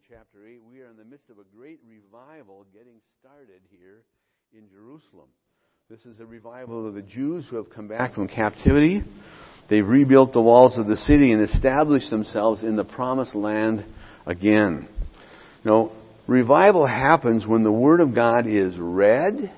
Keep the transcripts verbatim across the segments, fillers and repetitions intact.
chapter eight, we are in the midst of a great revival getting started here in Jerusalem. This is a revival of the Jews who have come back from captivity. They've rebuilt the walls of the city and established themselves in the promised land again. You know, revival happens when the Word of God is read,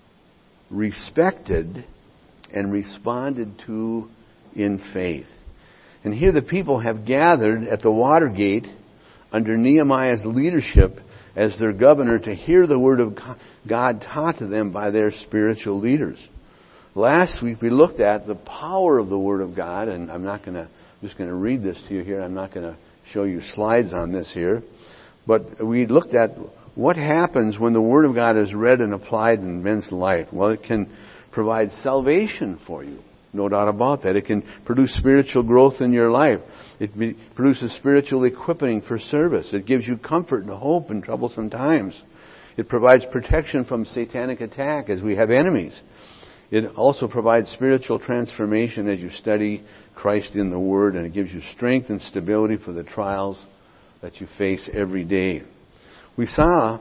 respected, and responded to in faith. And here the people have gathered at the water gate under Nehemiah's leadership as their governor to hear the Word of God taught to them by their spiritual leaders. Last week we looked at the power of the Word of God, and I'm not going to, just going to read this to you here. I'm not going to show you slides on this here. But we looked at what happens when the Word of God is read and applied in men's life. Well, it can provide salvation for you. No doubt about that. It can produce spiritual growth in your life. It be, produces spiritual equipping for service. It gives you comfort and hope in troublesome times. It provides protection from satanic attack as we have enemies. It also provides spiritual transformation as you study Christ in the Word, and it gives you strength and stability for the trials that you face every day. We saw,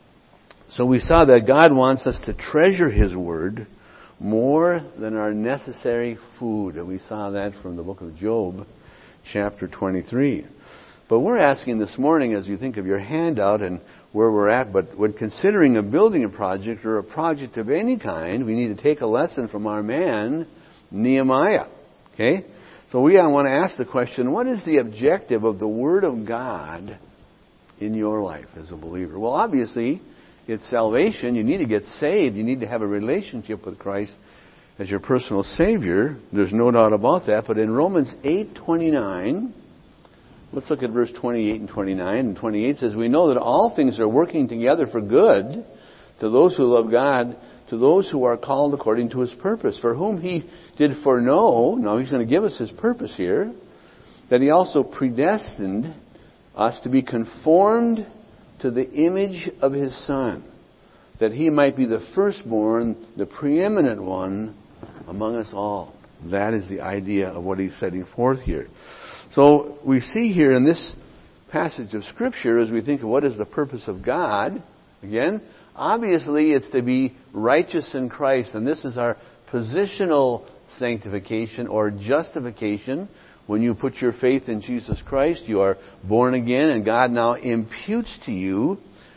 so we saw that God wants us to treasure His Word more than our necessary food. And we saw that from the book of Job, chapter twenty-three. But we're asking this morning, as you think of your handout and where we're at, but when considering a building a project or a project of any kind, we need to take a lesson from our man, Nehemiah. Okay? So we want to ask the question, what is the objective of the Word of God in your life as a believer? Well, obviously, it's salvation. You need to get saved. You need to have a relationship with Christ as your personal Savior. There's no doubt about that. But in Romans eight twenty-nine, let's look at verse twenty-eight and twenty-nine. And twenty-eight says, we know that all things are working together for good to those who love God, to those who are called according to His purpose, for whom He did foreknow. Now He's going to give us His purpose here, that He also predestined us to be conformed to the image of His Son, that He might be the firstborn, the preeminent one among us all. That is the idea of what He's setting forth here. So we see here in this passage of Scripture, as we think of what is the purpose of God, again, obviously it's to be righteous in Christ, and this is our positional sanctification or justification. When you put your faith in Jesus Christ, you are born again, and God now imputes to you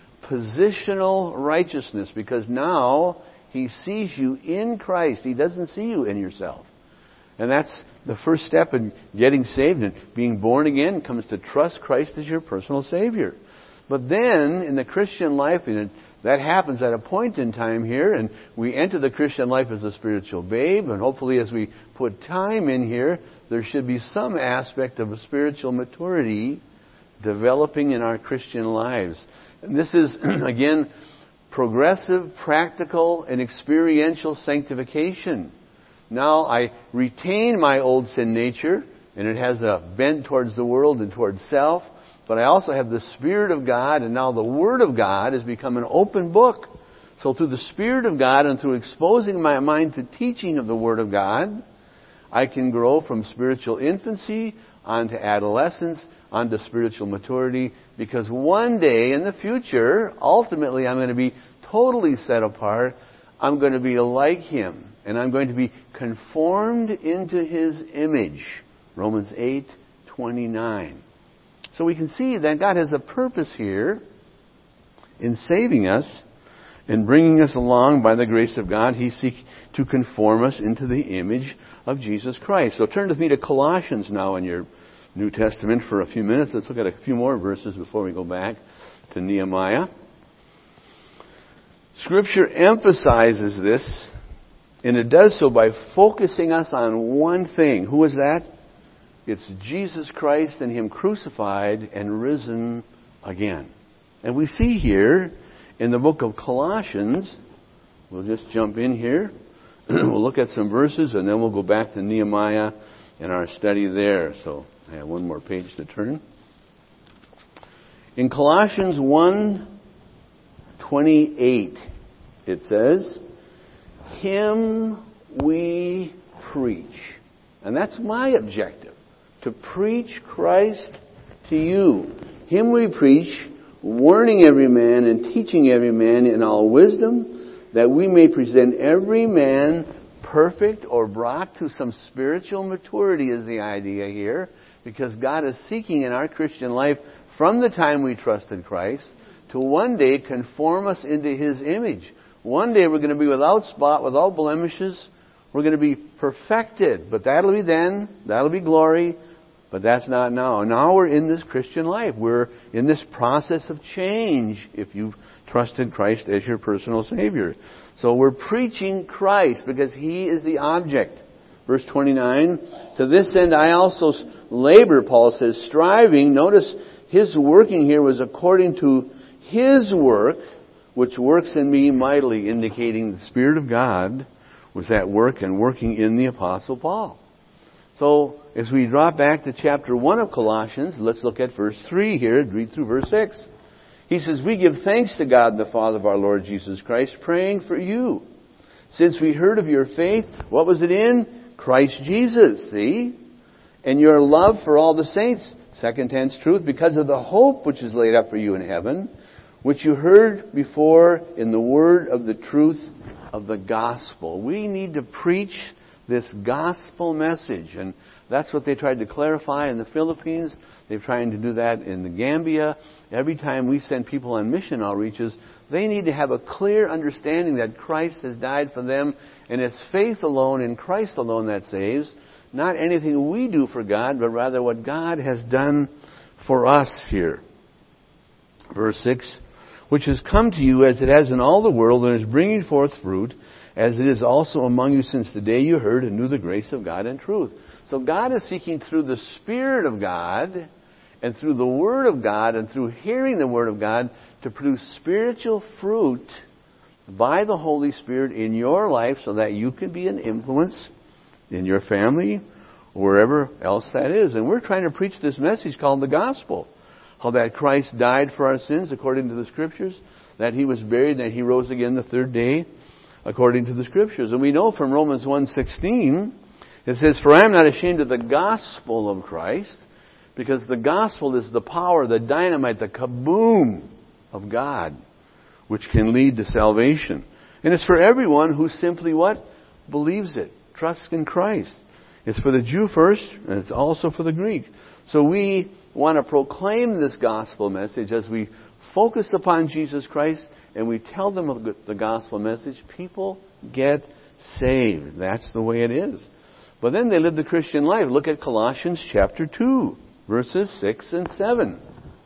positional righteousness, because now He sees you in Christ. He doesn't see you in yourself. And that's the first step in getting saved and being born again, comes to trust Christ as your personal Savior. But then, in the Christian life, and that happens at a point in time here, and we enter the Christian life as a spiritual babe, and hopefully as we put time in here, there should be some aspect of a spiritual maturity developing in our Christian lives. And this is, again, progressive, practical, and experiential sanctification. Now I retain my old sin nature, and it has a bent towards the world and towards self, but I also have the Spirit of God, and now the Word of God has become an open book. So through the Spirit of God and through exposing my mind to teaching of the Word of God, I can grow from spiritual infancy onto adolescence, onto spiritual maturity, because one day in the future, ultimately I'm going to be totally set apart. I'm going to be like Him, and I'm going to be conformed into His image. Romans eight twenty-nine. So we can see that God has a purpose here in saving us and bringing us along by the grace of God. He seeks to conform us into the image of Jesus Christ. So turn with me to Colossians now in your New Testament for a few minutes. Let's look at a few more verses before we go back to Nehemiah. Scripture emphasizes this, and it does so by focusing us on one thing. Who is that? It's Jesus Christ and Him crucified and risen again. And we see here in the book of Colossians, we'll just jump in here. We'll look at some verses, and then we'll go back to Nehemiah and our study there. So I have one more page to turn. In Colossians one twenty-eight, it says, Him we preach. And that's my objective, to preach Christ to you. Him we preach, warning every man and teaching every man in all wisdom, that we may present every man perfect or brought to some spiritual maturity is the idea here, because God is seeking in our Christian life from the time we trusted Christ to one day conform us into His image. One day we're going to be without spot, without blemishes. We're going to be perfected. But that'll be then. That'll be glory. But that's not now. Now we're in this Christian life. We're in this process of change if you've trusted Christ as your personal Savior. So we're preaching Christ because He is the object. Verse twenty-nine, to this end I also labor, Paul says, striving. Notice his working here was according to His work, which works in me mightily, indicating the Spirit of God was at work and working in the Apostle Paul. So, as we drop back to chapter one of Colossians, let's look at verse three here, read through verse six. He says, we give thanks to God the Father of our Lord Jesus Christ, praying for you. Since we heard of your faith, what was it in? Christ Jesus, see? And your love for all the saints, second tense truth, because of the hope which is laid up for you in heaven, which you heard before in the word of the truth of the gospel. We need to preach this gospel message. And that's what they tried to clarify in the Philippines. They're trying to do that in the Gambia. Every time we send people on mission outreaches, they need to have a clear understanding that Christ has died for them, and it's faith alone in Christ alone that saves. Not anything we do for God, but rather what God has done for us here. Verse six, which has come to you as it has in all the world and is bringing forth fruit, as it is also among you since the day you heard and knew the grace of God and truth. So God is seeking through the Spirit of God and through the Word of God and through hearing the Word of God to produce spiritual fruit by the Holy Spirit in your life so that you can be an influence in your family or wherever else that is. And we're trying to preach this message called the gospel. How that Christ died for our sins according to the Scriptures, that He was buried and that He rose again the third day according to the Scriptures. And we know from Romans one sixteen, it says, for I am not ashamed of the gospel of Christ, because the gospel is the power, the dynamite, the kaboom of God, which can lead to salvation. And it's for everyone who simply what? Believes it. Trusts in Christ. It's for the Jew first, and it's also for the Greek. So we want to proclaim this gospel message as we focus upon Jesus Christ and we tell them of the gospel message. People get saved. That's the way it is. But then they live the Christian life. Look at Colossians chapter two, verses six and seven.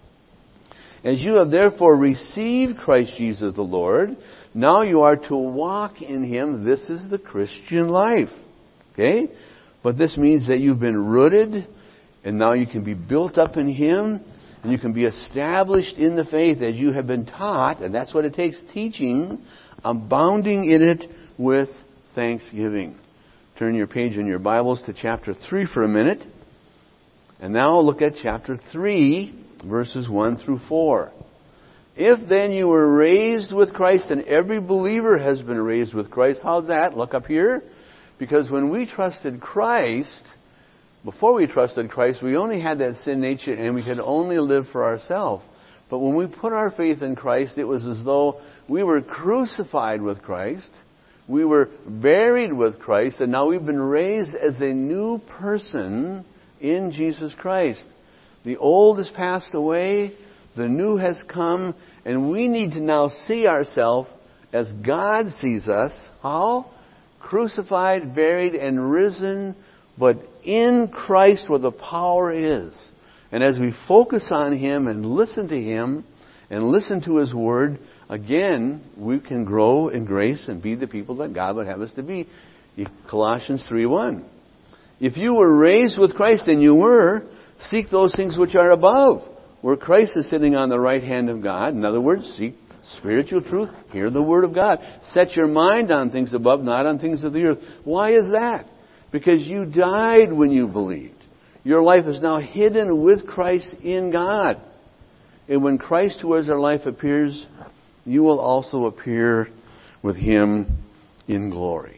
As you have therefore received Christ Jesus the Lord, now you are to walk in Him. This is the Christian life. Okay? But this means that you've been rooted, and now you can be built up in Him, and you can be established in the faith as you have been taught, and that's what it takes, teaching, abounding in it with thanksgiving. Turn your page in your Bibles to chapter three for a minute. And now look at chapter three, verses one through four. If then you were raised with Christ, and every believer has been raised with Christ. How's that? Look up here. Because when we trusted Christ, before we trusted Christ, we only had that sin nature and we could only live for ourselves. But when we put our faith in Christ, it was as though we were crucified with Christ. We were buried with Christ, and now we've been raised as a new person in Jesus Christ. The old has passed away, the new has come, and we need to now see ourselves as God sees us. How? Crucified, buried, and risen, but in Christ where the power is. And as we focus on Him and listen to Him and listen to His Word, again, we can grow in grace and be the people that God would have us to be. Colossians three one. If you were raised with Christ, and you were, seek those things which are above, where Christ is sitting on the right hand of God. In other words, seek spiritual truth. Hear the Word of God. Set your mind on things above, not on things of the earth. Why is that? Because you died when you believed. Your life is now hidden with Christ in God. And when Christ, who is our life, appears, you will also appear with Him in glory.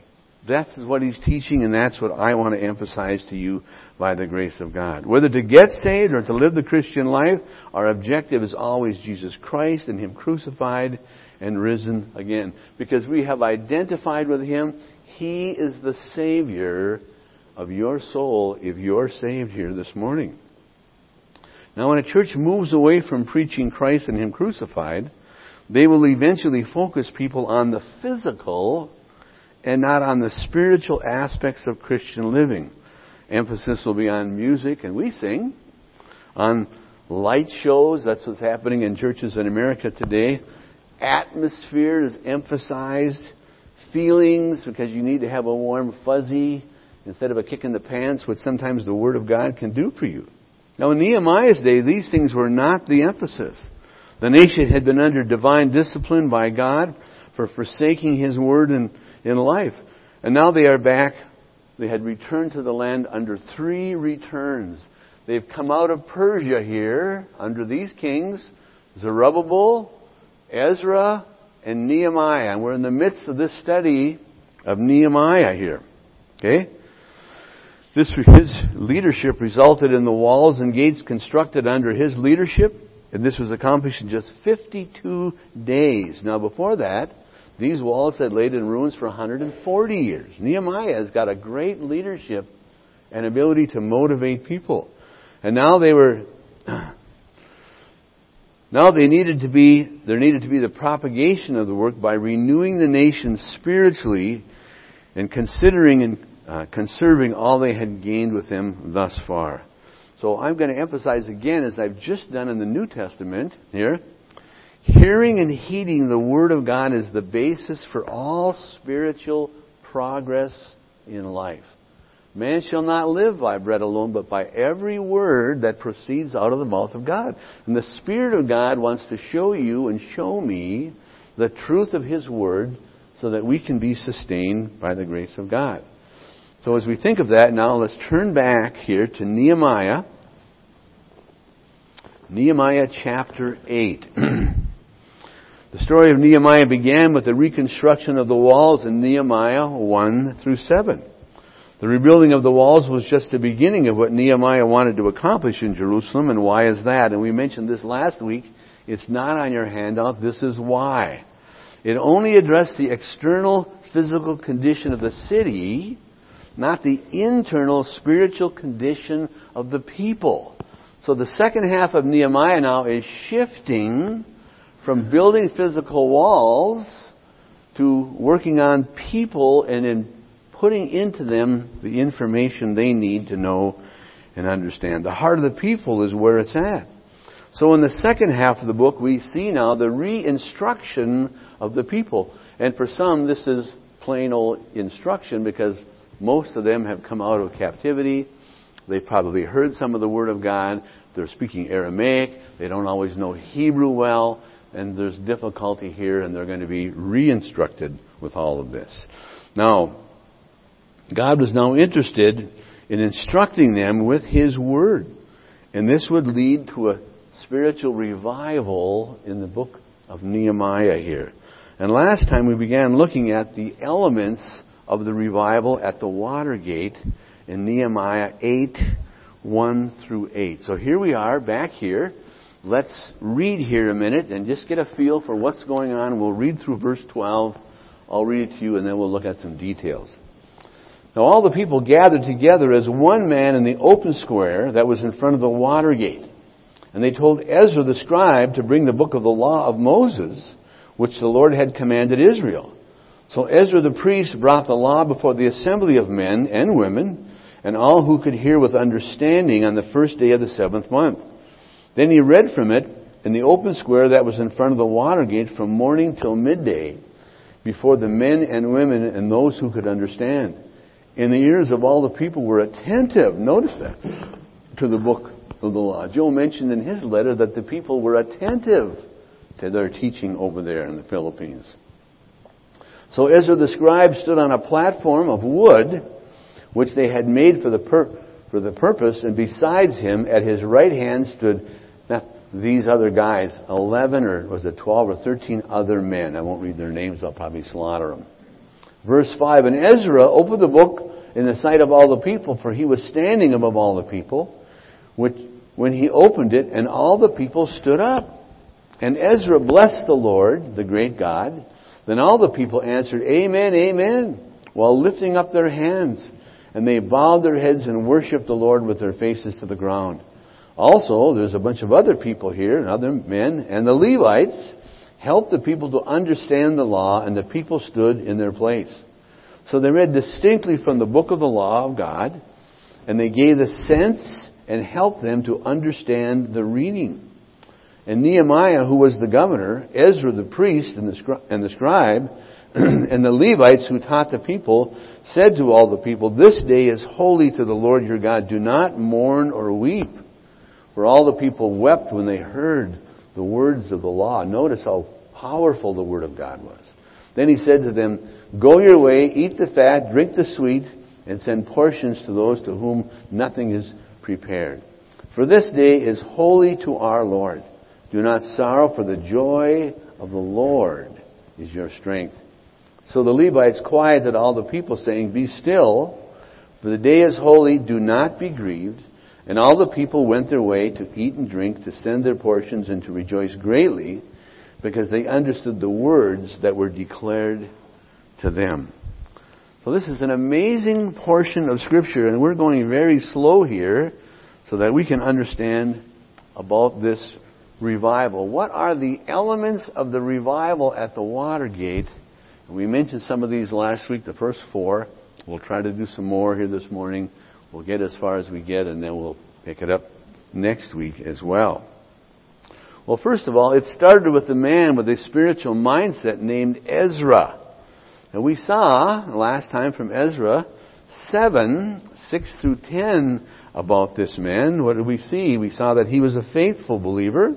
That's what he's teaching, and that's what I want to emphasize to you by the grace of God. Whether to get saved or to live the Christian life, our objective is always Jesus Christ and Him crucified and risen again. Because we have identified with Him. He is the Savior of your soul if you're saved here this morning. Now, when a church moves away from preaching Christ and Him crucified, they will eventually focus people on the physical and not on the spiritual aspects of Christian living. Emphasis will be on music, and we sing, on light shows. That's what's happening in churches in America today. Atmosphere is emphasized. Feelings, because you need to have a warm fuzzy instead of a kick in the pants, which sometimes the Word of God can do for you. Now, in Nehemiah's day, these things were not the emphasis. The nation had been under divine discipline by God for forsaking His Word and in life. And now they are back. They had returned to the land under three returns. They've come out of Persia here under these kings, Zerubbabel, Ezra, and Nehemiah. And we're in the midst of this study of Nehemiah here. Okay? This, his leadership resulted in the walls and gates constructed under his leadership. And this was accomplished in just fifty-two days. Now before that, these walls had laid in ruins for one hundred forty years. Nehemiah has got a great leadership and ability to motivate people. And now they were, now they needed to be, there needed to be the propagation of the work by renewing the nation spiritually and considering and uh, conserving all they had gained with Him thus far. So I'm going to emphasize again, as I've just done in the New Testament here, hearing and heeding the Word of God is the basis for all spiritual progress in life. Man shall not live by bread alone, but by every word that proceeds out of the mouth of God. And the Spirit of God wants to show you and show me the truth of His Word so that we can be sustained by the grace of God. So as we think of that, now let's turn back here to Nehemiah. Nehemiah chapter eight. The story of Nehemiah began with the reconstruction of the walls in Nehemiah one through seven. The rebuilding of the walls was just the beginning of what Nehemiah wanted to accomplish in Jerusalem. And why is that? And we mentioned this last week. It's not on your handout. This is why. It only addressed the external physical condition of the city, not the internal spiritual condition of the people. So the second half of Nehemiah now is shifting from building physical walls to working on people and in putting into them the information they need to know and understand. The heart of the people is where it's at. So in the second half of the book, we see now the re-instruction of the people. And for some, this is plain old instruction because most of them have come out of captivity. They've probably heard some of the Word of God. They're speaking Aramaic. They don't always know Hebrew well. And there's difficulty here, and they're going to be re-instructed with all of this. Now, God was now interested in instructing them with His Word. And this would lead to a spiritual revival in the book of Nehemiah here. And last time we began looking at the elements of the revival at the Watergate in Nehemiah eight, one through eight. So here we are, back here. Let's read here a minute and just get a feel for what's going on. We'll read through verse twelve. I'll read it to you and then we'll look at some details. Now all the people gathered together as one man in the open square that was in front of the Watergate. And they told Ezra the scribe to bring the book of the law of Moses, which the Lord had commanded Israel. So Ezra the priest brought the law before the assembly of men and women, and all who could hear with understanding on the first day of the seventh month. Then he read from it in the open square that was in front of the Watergate from morning till midday, before the men and women and those who could understand. And the ears of all the people were attentive, notice that, to the book of the law. Joe mentioned in his letter that the people were attentive to their teaching over there in the Philippines. So Ezra the scribe stood on a platform of wood, which they had made for the pur- for the purpose, and besides him, at his right hand, stood now, these other guys, eleven or was it twelve or thirteen other men. I won't read their names; I'll probably slaughter them. Verse five, and Ezra opened the book in the sight of all the people, for he was standing above all the people, which, when he opened it, and all the people stood up. And Ezra blessed the Lord, the great God. Then all the people answered, Amen, Amen, while lifting up their hands. And they bowed their heads and worshipped the Lord with their faces to the ground. Also, there's a bunch of other people here, and other men, and the Levites helped the people to understand the law, and the people stood in their place. So they read distinctly from the book of the law of God, and they gave the sense and helped them to understand the reading. And Nehemiah, who was the governor, Ezra the priest and the, scri- and the scribe, and the Levites who taught the people, said to all the people, This day is holy to the Lord your God. Do not mourn or weep. For all the people wept when they heard the words of the law. Notice how powerful the word of God was. Then he said to them, Go your way, eat the fat, drink the sweet, and send portions to those to whom nothing is prepared. For this day is holy to our Lord. Do not sorrow, for the joy of the Lord is your strength. So the Levites quieted all the people, saying, Be still, for the day is holy, do not be grieved. And all the people went their way to eat and drink, to send their portions, and to rejoice greatly, because they understood the words that were declared to them. So this is an amazing portion of Scripture, and we're going very slow here so that we can understand about this revival. What are the elements of the revival at the Watergate? We mentioned some of these last week, the first four. We'll try to do some more here this morning. We'll get as far as we get, and then we'll pick it up next week as well. Well, first of all, it started with a man with a spiritual mindset named Ezra. And we saw last time from Ezra seven, six through ten about this man. What did we see? We saw that he was a faithful believer.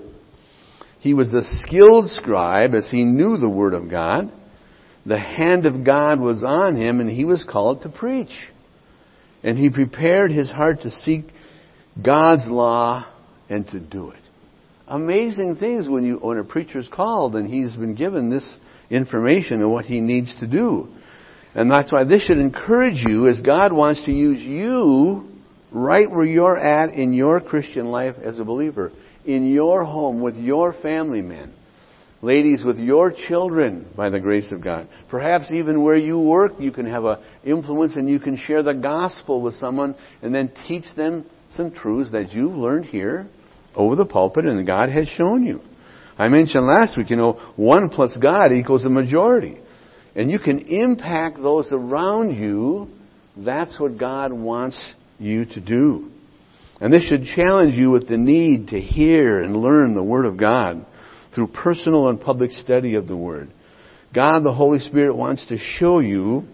He was a skilled scribe as he knew the Word of God. The hand of God was on him, and he was called to preach. And he prepared his heart to seek God's law and to do it. Amazing things when you when a preacher's called and he's been given this information and what he needs to do. And that's why this should encourage you, as God wants to use you right where you're at in your Christian life as a believer, in your home with your family men. Ladies, with your children, by the grace of God. Perhaps even where you work, you can have an influence and you can share the gospel with someone and then teach them some truths that you've learned here over the pulpit and God has shown you. I mentioned last week, you know, one plus God equals a majority. And you can impact those around you. That's what God wants you to do. And this should challenge you with the need to hear and learn the Word of God through personal and public study of the Word. God, the Holy Spirit, wants to show you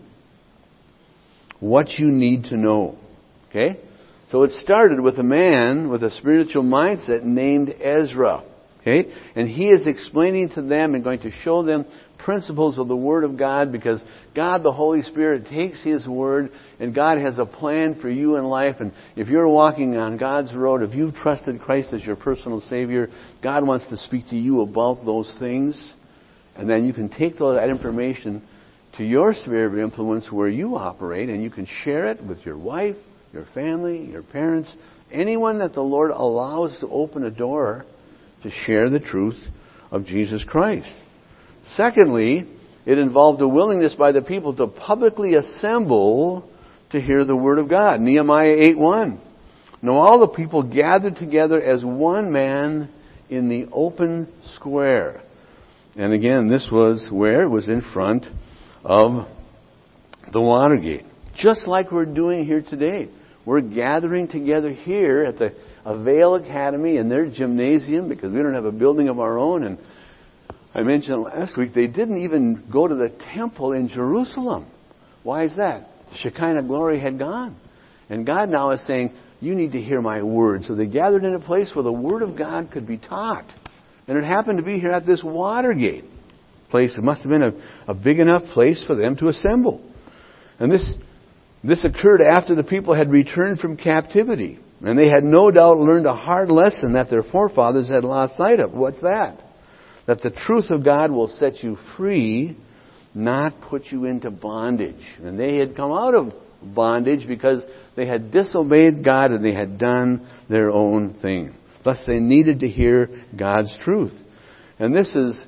what you need to know. Okay? So it started with a man with a spiritual mindset named Ezra. Okay? And he is explaining to them and going to show them principles of the Word of God, because God, the Holy Spirit, takes His Word and God has a plan for you in life. And if you're walking on God's road, if you've trusted Christ as your personal Savior, God wants to speak to you about those things. And then you can take that information to your sphere of influence where you operate, and you can share it with your wife, your family, your parents, anyone that the Lord allows to open a door to share the truth of Jesus Christ. Secondly, it involved a willingness by the people to publicly assemble to hear the Word of God. Nehemiah eight one. Now all the people gathered together as one man in the open square. And again, this was where? It was in front of the Watergate. Just like we're doing here today. We're gathering together here at the Avail Academy in their gymnasium, because we don't have a building of our own. And I mentioned last week, they didn't even go to the temple in Jerusalem. Why is that? The Shekinah glory had gone. And God now is saying, you need to hear my word. So they gathered in a place where the Word of God could be taught. And it happened to be here at this Watergate place. It must have been a, a big enough place for them to assemble. And this this occurred after the people had returned from captivity. And they had no doubt learned a hard lesson that their forefathers had lost sight of. What's that? That the truth of God will set you free, not put you into bondage. And they had come out of bondage because they had disobeyed God and they had done their own thing. Thus they needed to hear God's truth. And this is,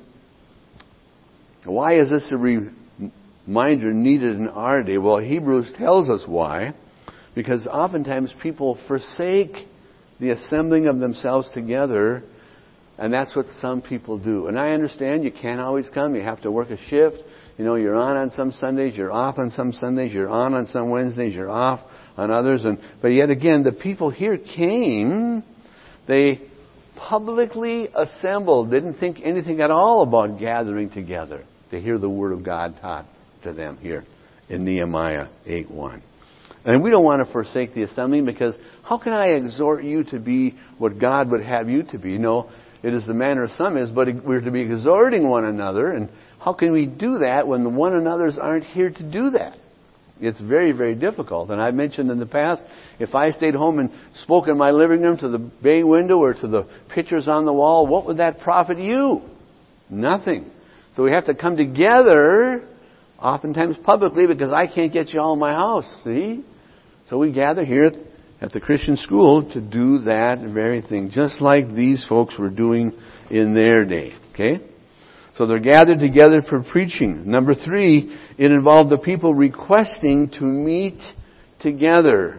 why is this a reminder needed in our day? Well, Hebrews tells us why. Because oftentimes people forsake the assembling of themselves together, and that's what some people do. And I understand you can't always come. You have to work a shift. You know, you're on on some Sundays, you're off on some Sundays, you're on on some Wednesdays, you're off on others. And but yet again, the people here came, they publicly assembled, didn't think anything at all about gathering together to hear the Word of God taught to them here in Nehemiah eight one. And we don't want to forsake the assembling, because how can I exhort you to be what God would have you to be? You know, it is the manner of some is, but we're to be exhorting one another. And how can we do that when the one another's aren't here to do that? It's very, very difficult. And I've mentioned in the past, if I stayed home and spoke in my living room to the bay window or to the pictures on the wall, what would that profit you? Nothing. So we have to come together, oftentimes publicly, because I can't get you all in my house, see? So we gather here at the Christian school to do that very thing, just like these folks were doing in their day, okay? So they're gathered together for preaching. Number three, it involved the people requesting to meet together.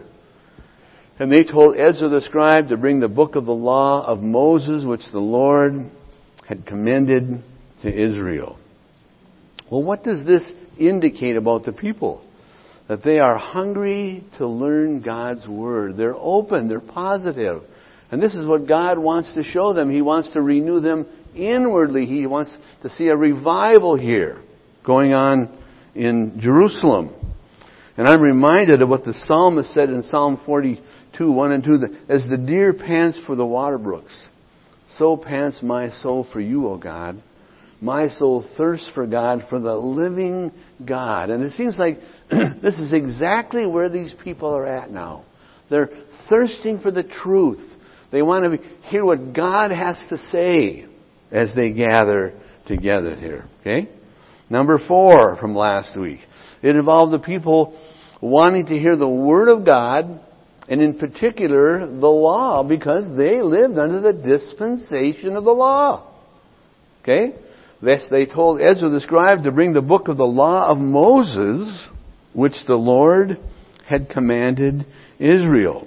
And they told Ezra the scribe to bring the book of the law of Moses, which the Lord had commended to Israel. Well, what does this indicate about the people? That they are hungry to learn God's Word. They're open, they're positive. And this is what God wants to show them. He wants to renew them inwardly. He wants to see a revival here going on in Jerusalem. And I'm reminded of what the psalmist said in Psalm forty-two, one and two, that as the deer pants for the water brooks, so pants my soul for you, O God. My soul thirsts for God, for the living God. And it seems like this is exactly where these people are at now. They're thirsting for the truth. They want to hear what God has to say as they gather together here. Okay? Number four from last week. It involved the people wanting to hear the Word of God, and in particular, the law, because they lived under the dispensation of the law. Okay? Thus they told Ezra the scribe to bring the book of the law of Moses, which the Lord had commanded Israel.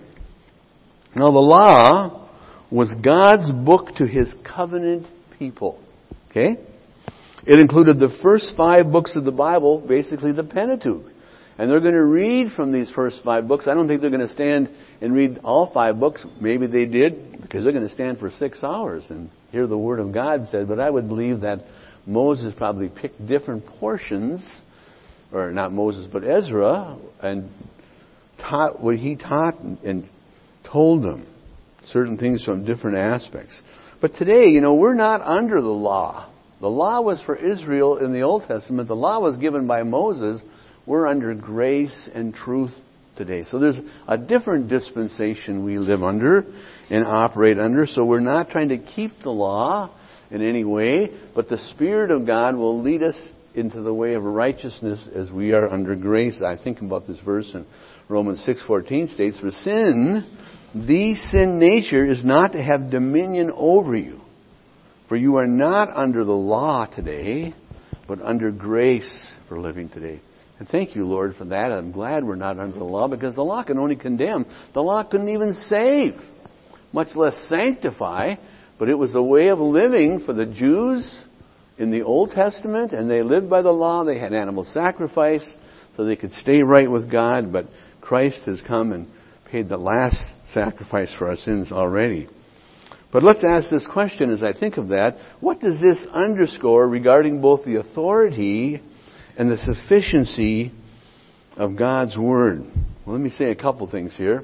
Now the law was God's book to His covenant people. Okay? It included the first five books of the Bible, basically the Pentateuch. And they're going to read from these first five books. I don't think they're going to stand and read all five books. Maybe they did, because they're going to stand for six hours and hear the Word of God said. But I would believe that Moses probably picked different portions, or not Moses, but Ezra, and taught what he taught and told them certain things from different aspects. But today, you know, we're not under the law. The law was for Israel in the Old Testament. The law was given by Moses. We're under grace and truth today. So there's a different dispensation we live under and operate under. So we're not trying to keep the law in any way, but the Spirit of God will lead us into the way of righteousness as we are under grace. I think about this verse in Romans six fourteen states, for sin, the sin nature is not to have dominion over you. For you are not under the law today, but under grace for living today. And thank you, Lord, for that. I'm glad we're not under the law, because the law can only condemn. The law couldn't even save, much less sanctify. But it was a way of living for the Jews in the Old Testament, and they lived by the law. They had animal sacrifice so they could stay right with God. But Christ has come and paid the last sacrifice for our sins already. But let's ask this question as I think of that. What does this underscore regarding both the authority and the sufficiency of God's Word? Well, let me say a couple things here.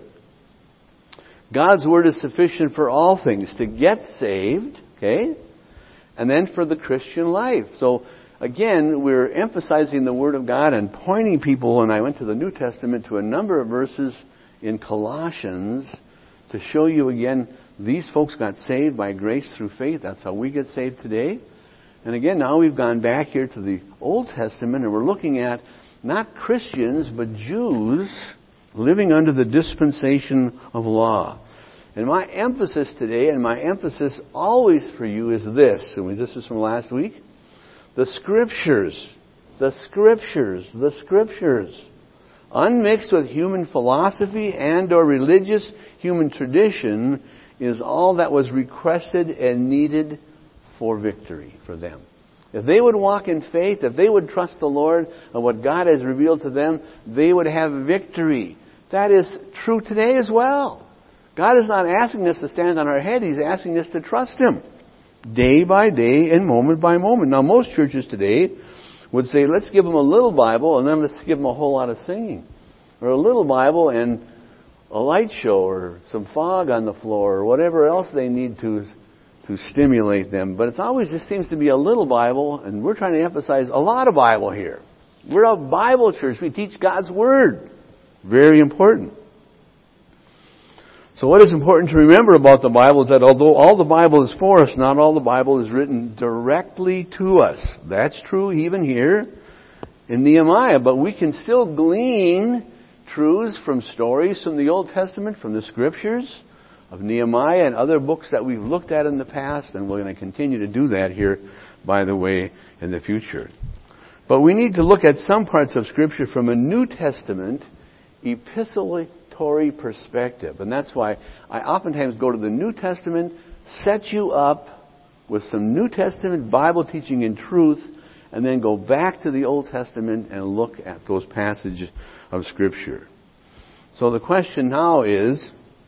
God's Word is sufficient for all things, to get saved, okay? And then for the Christian life. So, again, we're emphasizing the Word of God and pointing people, and I went to the New Testament to a number of verses in Colossians to show you again, these folks got saved by grace through faith. That's how we get saved today. And again, now we've gone back here to the Old Testament, and we're looking at not Christians, but Jews living under the dispensation of law. And my emphasis today, and my emphasis always for you, is this. And this is from last week. The Scriptures. The Scriptures. The Scriptures. Unmixed with human philosophy and or religious human tradition is all that was requested and needed for victory for them. If they would walk in faith, if they would trust the Lord and what God has revealed to them, they would have victory. That is true today as well. God is not asking us to stand on our head. He's asking us to trust Him day by day and moment by moment. Now, most churches today would say, let's give them a little Bible and then let's give them a whole lot of singing. Or a little Bible and a light show or some fog on the floor or whatever else they need to to stimulate them. But it's always just seems to be a little Bible, and we're trying to emphasize a lot of Bible here. We're a Bible church. We teach God's Word. Very important. So what is important to remember about the Bible is that although all the Bible is for us, not all the Bible is written directly to us. That's true even here in Nehemiah. But we can still glean truths from stories from the Old Testament, from the Scriptures of Nehemiah and other books that we've looked at in the past, and we're going to continue to do that here, by the way, in the future. But we need to look at some parts of Scripture from a New Testament epistolatory perspective. And that's why I oftentimes go to the New Testament, set you up with some New Testament Bible teaching and truth, and then go back to the Old Testament and look at those passages of Scripture. So the question now is,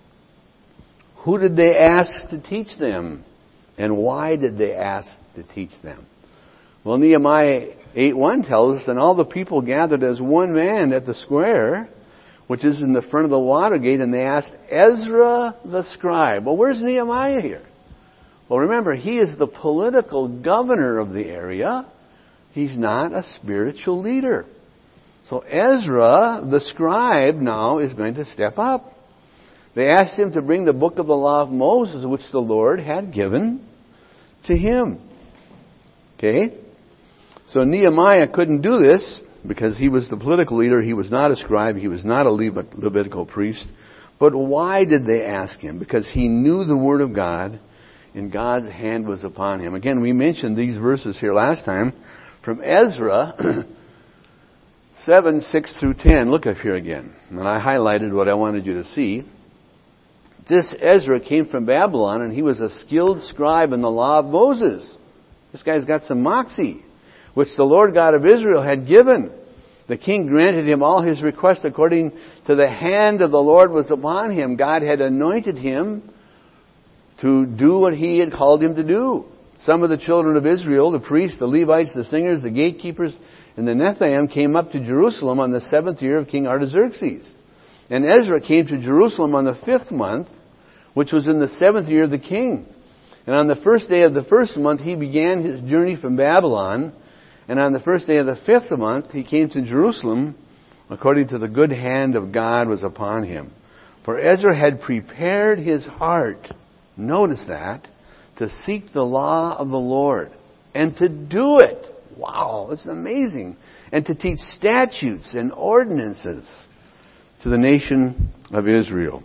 who did they ask to teach them? And why did they ask to teach them? Well, Nehemiah eight one tells us, and all the people gathered as one man at the square, which is in the front of the water gate, and they asked Ezra the scribe. Well, where's Nehemiah here? Well, remember, he is the political governor of the area. He's not a spiritual leader. So Ezra, the scribe, now is going to step up. They asked him to bring the book of the law of Moses, which the Lord had given to him. Okay? So Nehemiah couldn't do this because he was the political leader. He was not a scribe. He was not a Levitical priest. But why did they ask him? Because he knew the Word of God and God's hand was upon him. Again, we mentioned these verses here last time from Ezra seven, six through ten. Look up here again. And I highlighted what I wanted you to see. This Ezra came from Babylon, and he was a skilled scribe in the law of Moses. This guy's got some moxie, which the Lord God of Israel had given. The king granted him all his requests according to the hand of the Lord was upon him. God had anointed him to do what he had called him to do. Some of the children of Israel, the priests, the Levites, the singers, the gatekeepers, and the Nethaim came up to Jerusalem on the seventh year of King Artaxerxes. And Ezra came to Jerusalem on the fifth month, which was in the seventh year of the king. And on the first day of the first month, he began his journey from Babylon. And on the first day of the fifth month, he came to Jerusalem, according to the good hand of God was upon him. For Ezra had prepared his heart, notice that, to seek the law of the Lord, and to do it. Wow, it's amazing. And to teach statutes and ordinances to the nation of Israel.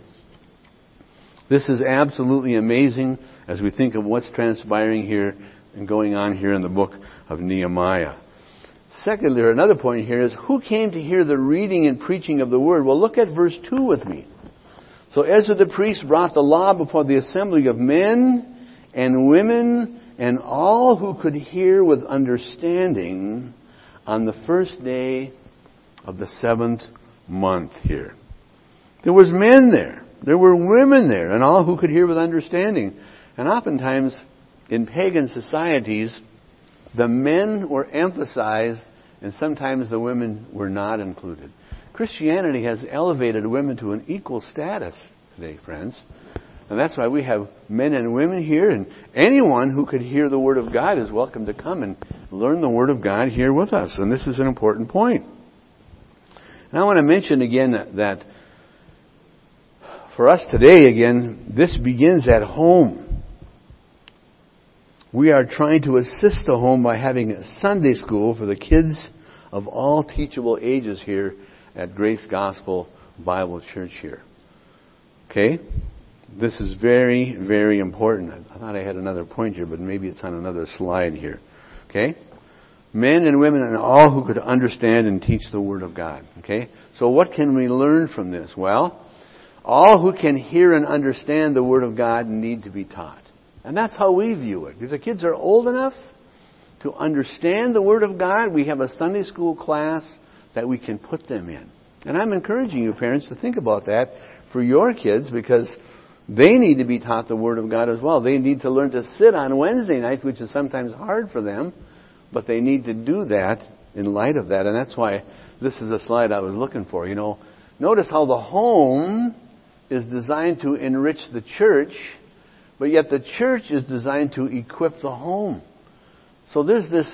This is absolutely amazing as we think of what's transpiring here and going on here in the book of Nehemiah. Secondly, another point here is, who came to hear the reading and preaching of the word? Well, look at verse two with me. So Ezra the priest brought the law before the assembly of men and women and all who could hear with understanding on the first day of the seventh month here. There was men there. There were women there, and all who could hear with understanding. And oftentimes, in pagan societies, the men were emphasized, and sometimes the women were not included. Christianity has elevated women to an equal status today, friends. And that's why we have men and women here, and anyone who could hear the Word of God is welcome to come and learn the Word of God here with us. And this is an important point. And I want to mention again that, that for us today, again, this begins at home. we are trying to assist the home by having a Sunday school for the kids of all teachable ages here at Grace Gospel Bible Church here. Okay? This is very, very important. I thought I had another point here, but maybe it's on another slide here. Okay? Men and women and all who could understand and teach the Word of God. Okay? So what can we learn from this? Well, all who can hear and understand the Word of God need to be taught. And that's how we view it. If the kids are old enough to understand the Word of God, we have a Sunday school class that we can put them in. And I'm encouraging you, parents, to think about that for your kids, because they need to be taught the Word of God as well. They need to learn to sit on Wednesday nights, which is sometimes hard for them, but they need to do that in light of that. And that's why this is a slide I was looking for. You know, notice how the home is designed to enrich the church, but yet the church is designed to equip the home. So there's this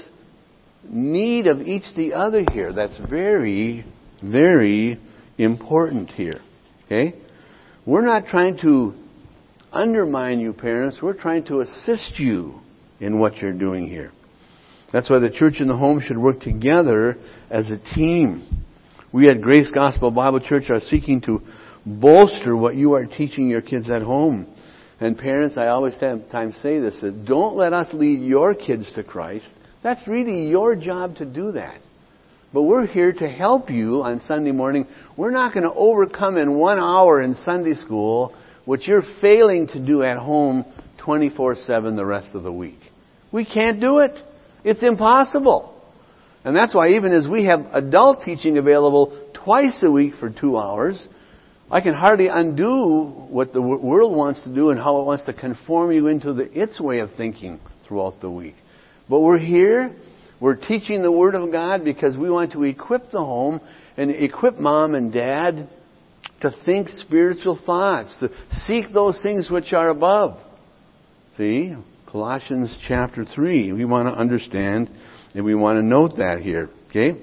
need of each the other here that's very, very important here. Okay? We're not trying to undermine you, parents. We're trying to assist you in what you're doing here. That's why the church and the home should work together as a team. We at Grace Gospel Bible Church are seeking to bolster what you are teaching your kids at home. And parents, I always sometimes say this, that don't let us lead your kids to Christ. That's really your job to do that. But we're here to help you on Sunday morning. We're not going to overcome in one hour in Sunday school what you're failing to do at home twenty-four seven the rest of the week. We can't do it. It's impossible. And that's why even as we have adult teaching available twice a week for two hours, I can hardly undo what the world wants to do and how it wants to conform you into the, its way of thinking throughout the week. But we're here, we're teaching the Word of God because we want to equip the home and equip mom and dad to think spiritual thoughts, to seek those things which are above. See, Colossians chapter three, we want to understand and we want to note that here, okay?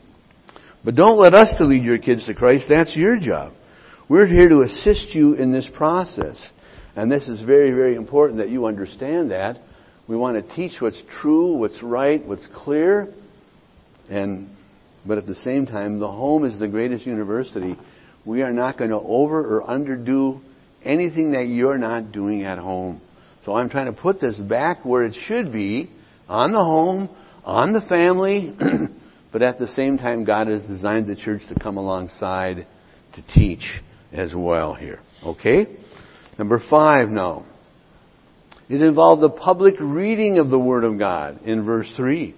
But don't let us to lead your kids to Christ, that's your job. We're here to assist you in this process. And this is very, very important that you understand that. We want to teach what's true, what's right, what's clear. And but at the same time, the home is the greatest university. We are not going to over or underdo anything that you're not doing at home. So I'm trying to put this back where it should be, on the home, on the family. But at the same time, God has designed the church to come alongside to teach as well here. Okay? Number five now. It involved the public reading of the Word of God in verse three.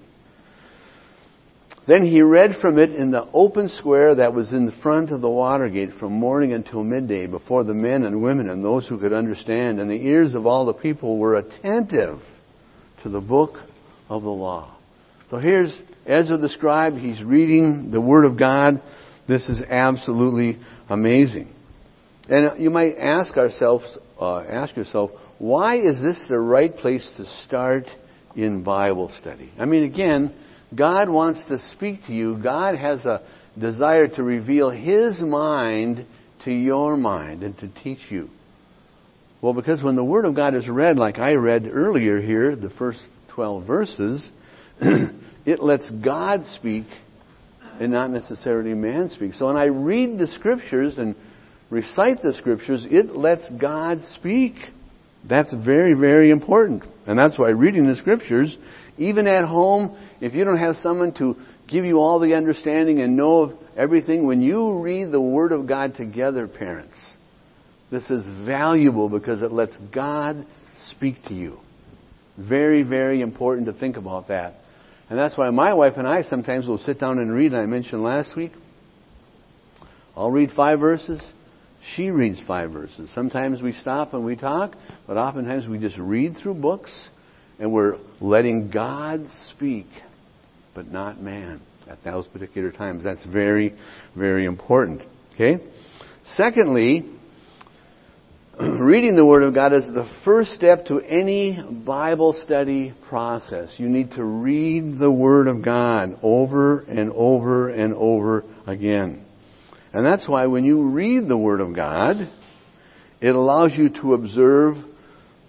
Then he read from it in the open square that was in the front of the water gate from morning until midday before the men and women and those who could understand. And the ears of all the people were attentive to the book of the law. So here's Ezra the scribe. He's reading the Word of God. This is absolutely amazing. And you might ask ourselves, uh, ask yourself, why is this the right place to start in Bible study? I mean, again, God wants to speak to you. God has a desire to reveal His mind to your mind and to teach you. Well, because when the Word of God is read, like I read earlier here, the first twelve verses, it lets God speak and not necessarily man speak. So when I read the Scriptures and recite the Scriptures, it lets God speak. That's very, very important. And that's why reading the Scriptures, even at home, if you don't have someone to give you all the understanding and know of everything, when you read the Word of God together, parents, this is valuable because it lets God speak to you. Very, very important to think about that. And that's why my wife and I sometimes will sit down and read. I mentioned last week, I'll read five verses. She reads five verses. Sometimes we stop and we talk, but oftentimes we just read through books and we're letting God speak, but not man at those particular times. That's very, very important. Okay? Secondly, reading the Word of God is the first step to any Bible study process. You need to read the Word of God over and over and over again. And that's why when you read the Word of God, it allows you to observe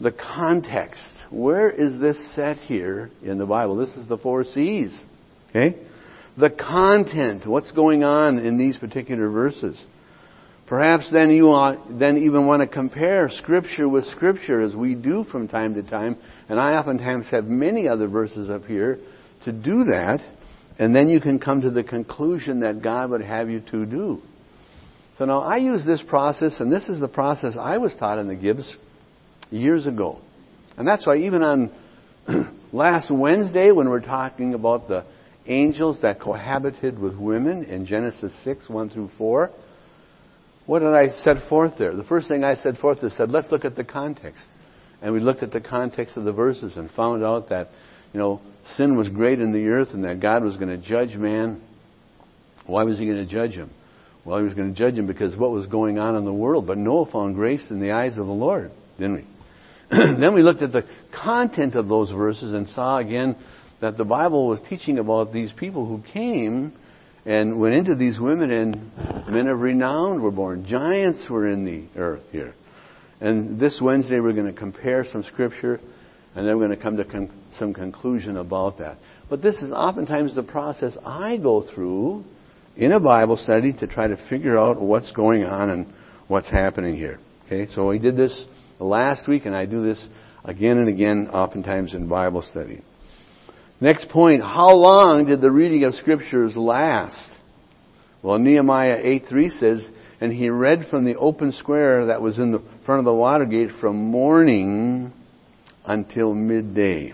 the context. Where is this set here in the Bible? This is the four C's. Okay? The content. What's going on in these particular verses? Perhaps then you want, then even want to compare Scripture with Scripture, as we do from time to time. And I oftentimes have many other verses up here to do that. And then you can come to the conclusion that God would have you to do. So now I use this process, and this is the process I was taught in the Gibbs years ago. And that's why even on last Wednesday, when we're talking about the angels that cohabited with women in Genesis six, one through four, what did I set forth there? The first thing I set forth is said, let's look at the context. And we looked at the context of the verses and found out that, you know, sin was great in the earth and that God was going to judge man. Why was He going to judge him? Well, He was going to judge him because of what was going on in the world. But Noah found grace in the eyes of the Lord, didn't we? Then we looked at the content of those verses and saw again that the Bible was teaching about these people who came and went into these women, and men of renown were born. Giants were in the earth here. And this Wednesday we're going to compare some Scripture, and then we're going to come to con- some conclusion about that. But this is oftentimes the process I go through in a Bible study to try to figure out what's going on and what's happening here. Okay, so we did this last week, and I do this again and again, oftentimes in Bible study. Next point, how long did the reading of Scriptures last? Well, Nehemiah eight three says, and he read from the open square that was in the front of the water gate from morning until midday.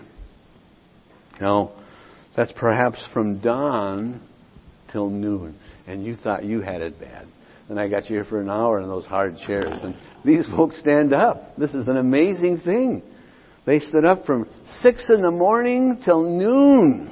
Now, that's perhaps from dawn till noon. And you thought you had it bad. And I got you here for an hour in those hard chairs. And these folks stand up. This is an amazing thing. They stood up from six in the morning till noon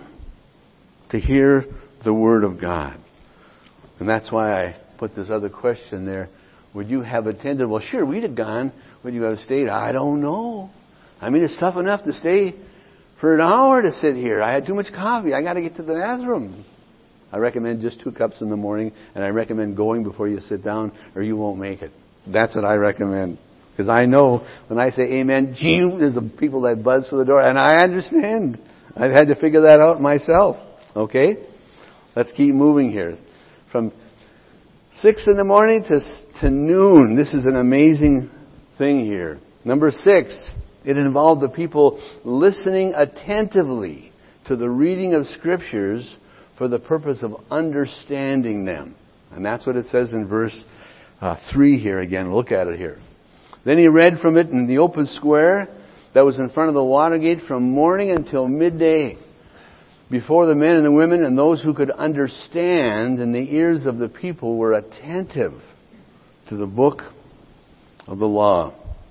to hear the Word of God. And that's why I put this other question there. Would you have attended? Well, sure, we'd have gone. Would you have stayed? I don't know. I mean, it's tough enough to stay for an hour to sit here. I had too much coffee. I got to get to the bathroom. I recommend just two cups in the morning, and I recommend going before you sit down, or you won't make it. That's what I recommend. Because I know when I say amen, gee, there's the people that buzz for the door, and I understand. I've had to figure that out myself. Okay? Let's keep moving here. From six in the morning to, to noon. This is an amazing thing here. Number six, it involved the people listening attentively to the reading of Scriptures for the purpose of understanding them. And that's what it says in verse uh, three here again. Look at it here. Then he read from it in the open square that was in front of the water gate from morning until midday, before the men and the women and those who could understand, and the ears of the people were attentive to the book of the law.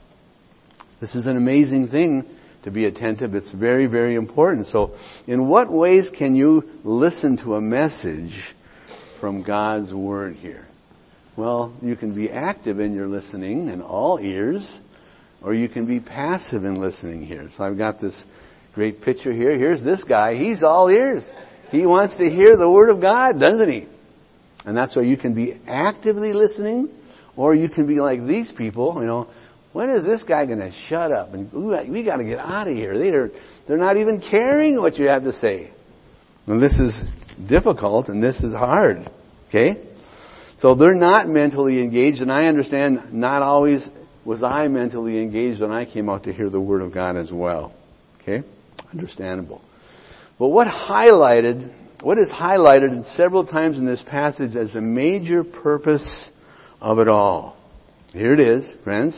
This is an amazing thing to be attentive. It's very, very important. So, in what ways can you listen to a message from God's Word here? Well, you can be active in your listening and all ears, or you can be passive in listening here. So I've got this great picture here. Here's this guy. He's all ears. He wants to hear the Word of God, doesn't he? And that's why you can be actively listening, or you can be like these people, you know, when is this guy going to shut up? And ooh, we got to get out of here. They're, they're not even caring what you have to say. And this is difficult, and this is hard. Okay? So they're not mentally engaged, and I understand not always was I mentally engaged when I came out to hear the Word of God as well. Okay? Understandable. But what highlighted, what is highlighted several times in this passage as a major purpose of it all? Here it is, friends.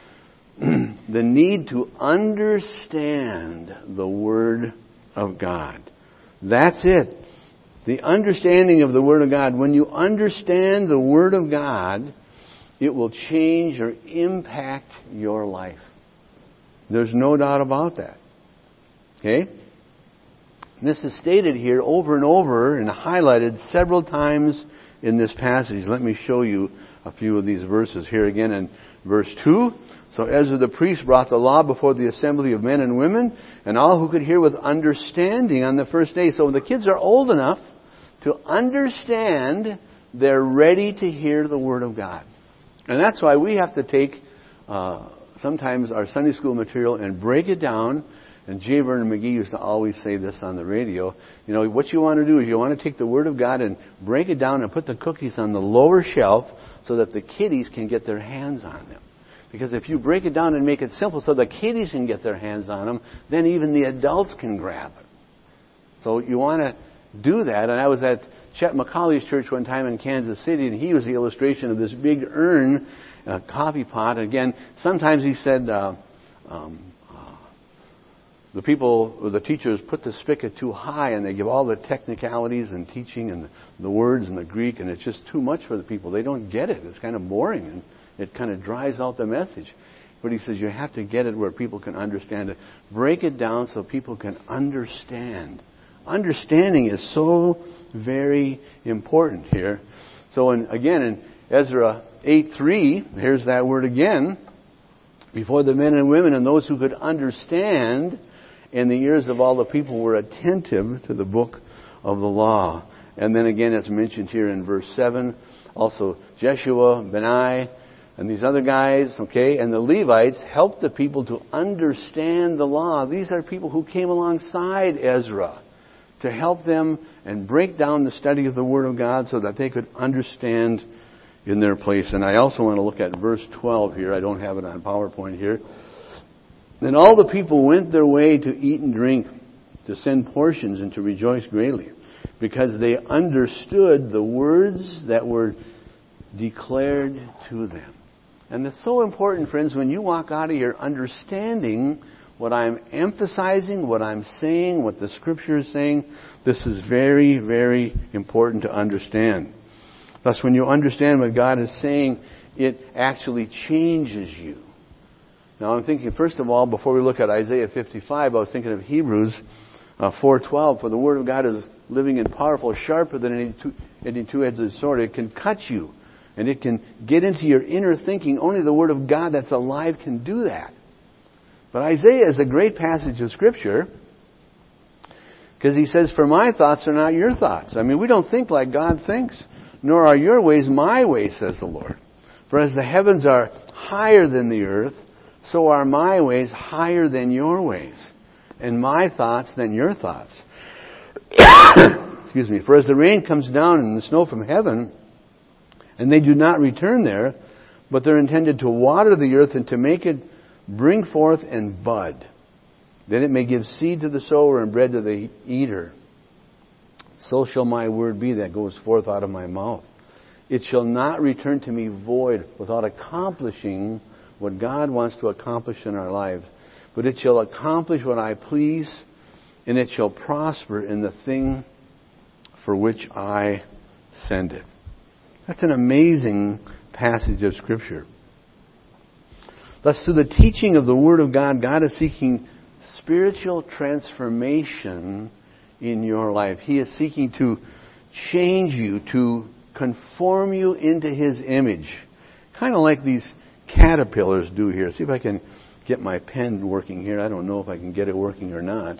The need to understand the Word of God. That's it. The understanding of the Word of God. When you understand the Word of God, it will change or impact your life. There's no doubt about that. Okay? This is stated here over and over and highlighted several times in this passage. Let me show you a few of these verses. Here again in verse two. So Ezra the priest brought the law before the assembly of men and women, and all who could hear with understanding on the first day. So when the kids are old enough to understand, they're ready to hear the Word of God. And that's why we have to take uh, sometimes our Sunday school material and break it down. And J. Vernon McGee used to always say this on the radio. You know, what you want to do is you want to take the Word of God and break it down and put the cookies on the lower shelf so that the kiddies can get their hands on them. Because if you break it down and make it simple so the kiddies can get their hands on them, then even the adults can grab it. So you want to do that. And I was at Chet McCauley's church one time in Kansas City, and he was the illustration of this big urn, a coffee pot. Again, sometimes he said... Uh, um, The people, or the teachers, put the spigot too high, and they give all the technicalities and teaching and the, the words and the Greek, and it's just too much for the people. They don't get it. It's kind of boring, and it kind of dries out the message. But he says you have to get it where people can understand it. Break it down so people can understand. Understanding is so very important here. So in, again, in Ezra eight three, here's that word again. Before the men and women and those who could understand, and the ears of all the people were attentive to the book of the law. And then again, as mentioned here in verse seven, also Jeshua, Benai, and these other guys, okay, and the Levites helped the people to understand the law. These are people who came alongside Ezra to help them and break down the study of the Word of God so that they could understand in their place. And I also want to look at verse twelve here. I don't have it on PowerPoint here. Then all the people went their way to eat and drink, to send portions, and to rejoice greatly, because they understood the words that were declared to them. And it's so important, friends, when you walk out of here understanding what I'm emphasizing, what I'm saying, what the Scripture is saying. This is very, very important to understand. Thus, when you understand what God is saying, it actually changes you. Now, I'm thinking, first of all, before we look at Isaiah fifty-five, I was thinking of Hebrews uh, four twelve. For the Word of God is living and powerful, sharper than any, two, any two-edged sword. It can cut you, and it can get into your inner thinking. Only the Word of God that's alive can do that. But Isaiah is a great passage of Scripture, because he says, for my thoughts are not your thoughts. I mean, we don't think like God thinks, nor are your ways my ways, says the Lord. For as the heavens are higher than the earth, so are my ways higher than your ways, and my thoughts than your thoughts. Excuse me. For as the rain comes down and the snow from heaven, and they do not return there, but they're intended to water the earth and to make it bring forth and bud, then it may give seed to the sower and bread to the eater. So shall my word be that goes forth out of my mouth. It shall not return to me void, without accomplishing what God wants to accomplish in our lives. But it shall accomplish what I please, and it shall prosper in the thing for which I send it. That's an amazing passage of Scripture. Thus, through the teaching of the Word of God, God is seeking spiritual transformation in your life. He is seeking to change you, to conform you into His image. Kind of like these caterpillars do here. See if I can get my pen working here. I don't know if I can get it working or not.